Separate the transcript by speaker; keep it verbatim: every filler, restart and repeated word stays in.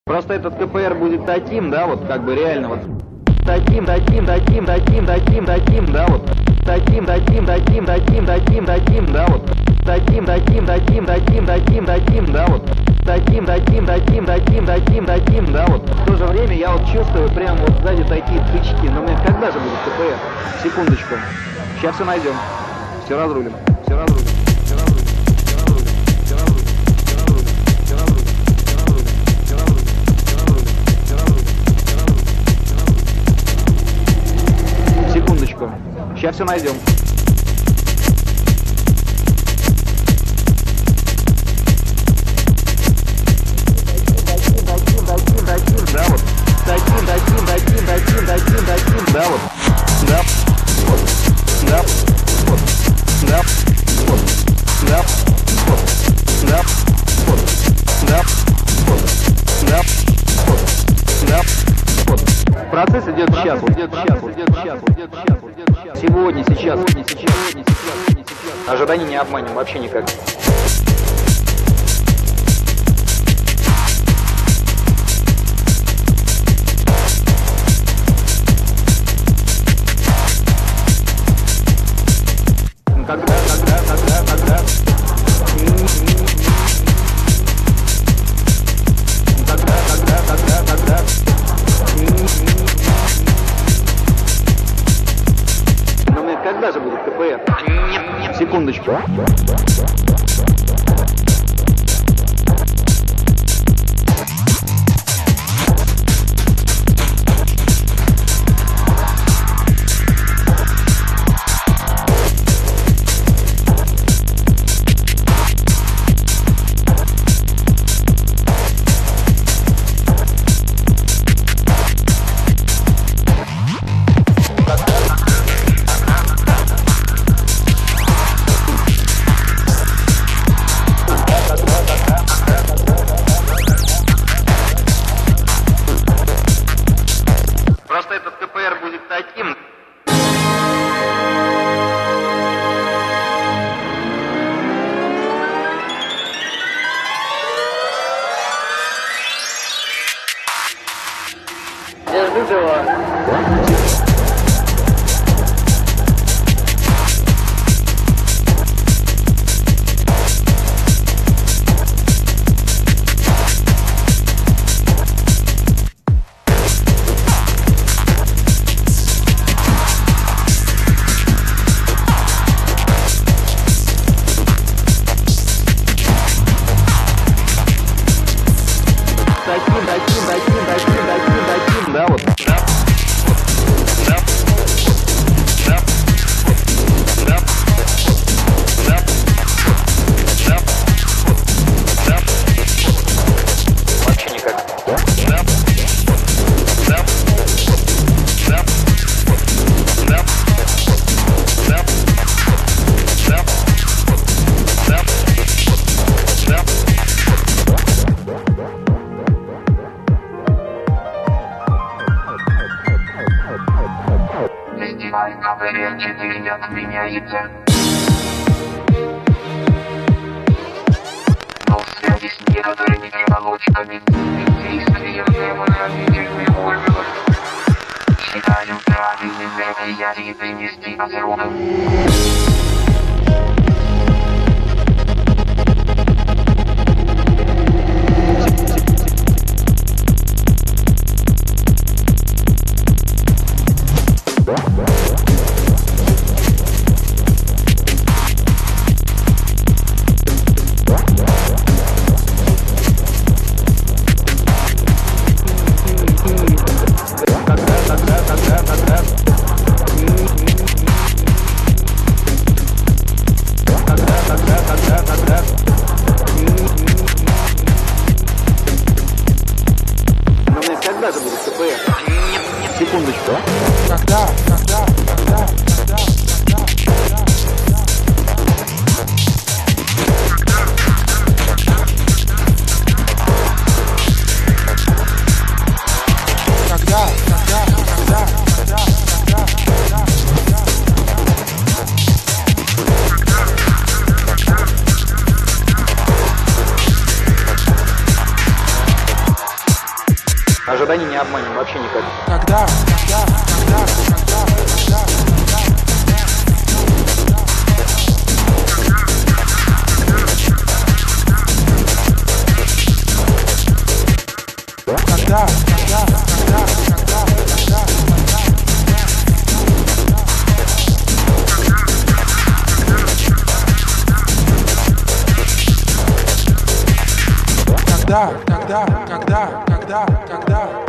Speaker 1: Просто этот КПР будет таким, да, вот как бы реально вот таким, таким, таким, таким, таким, таким, да, вот таким, таким, таким, таким, таким, таким, да, вот таким, таким, таким, таким, таким, таким, да, вот таким, таким, таким, таким, таким, таким, да, вот. В то же время я вот чувствую прям вот сзади такие тычки, но мне когда же будет КПР? Секундочку. Сейчас все найдем. Все разрулим. Все разрулим. Все разрулим. Все разрулим. Все разрулим. Все разрулим. Все разрулим. Все разрулим. Все разрулим. Все разрулим. Все разрулим. Все разрулим. Секундочку. Сейчас все найдем. Да, вот. Таким, таким, таким, таким, таким, таким, да, вот. Да. Вот. Да. Вот. Да. Вот. Да. Вот. Да. Вот. Да. Вот. Да. Вот. Да. Вот. Процесс идет сейчас, идет сейчас, идет сейчас, идет сейчас. Сегодня, сейчас, сегодня, сейчас, сегодня, сейчас. Ожиданий не обманем вообще никак. Когда, когда, когда, когда. Когда, когда, когда, когда. Но мне когда же будет КПР? Секундочку. Просто этот КПР будет таким. Я жду тебя. Таким, таким, таким, таким, таким, таким, да, вот. Да. Да. Да. Да. Да. Да. Да. Вообще никак. Да. Да. Да. Да. Да. Да. Да. Да. Да.
Speaker 2: Фестиваль КПР четыре отменяется. Но в связи с некоторыми проволочками действием демонобительных органов считаю правильным мероприятие принести озеровым.
Speaker 1: Когда же будет КПР? Секундочку.
Speaker 3: Когда? Когда? Когда? Когда? Когда? Когда? Когда?
Speaker 1: Ожиданий не обманем вообще никак.
Speaker 3: Когда, когда, когда, когда, когда, когда, когда, когда, когда, когда, когда, когда, когда, когда, когда, когда.